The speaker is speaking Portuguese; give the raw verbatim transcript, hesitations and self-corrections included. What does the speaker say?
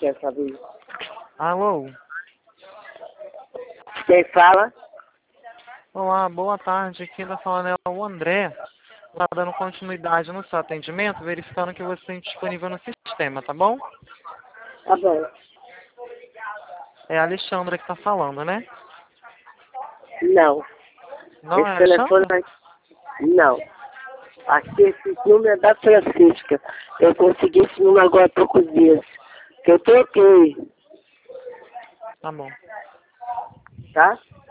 quer saber? Alô? Quem fala? Olá, boa tarde. Aqui da falando é o André. Tá dando continuidade no seu atendimento, verificando que você tem disponível no sistema, tá bom? Tá bom. É a Alexandra que tá falando, né? Não. Não Esse é a telefone... Alexandra? Não. Aqui esse número é da Francisca. Eu consegui esse número agora há poucos dias. Que eu troquei. Tá bom. Tá?